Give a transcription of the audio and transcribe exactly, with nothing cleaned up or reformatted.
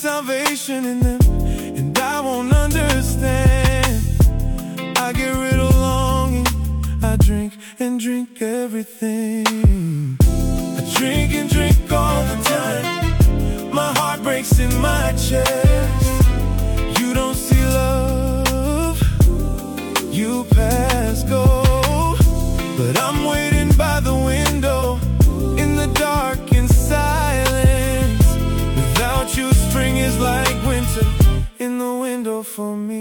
salvation in them, and I won't understand. I get rid of longing, I drink and drink everything. I drink and drink all the time, my heart breaks in my chest. You don't see love, you pass go, but I'm waiting by the window in the dark and silence. Without you, spring is like winter in the window for me.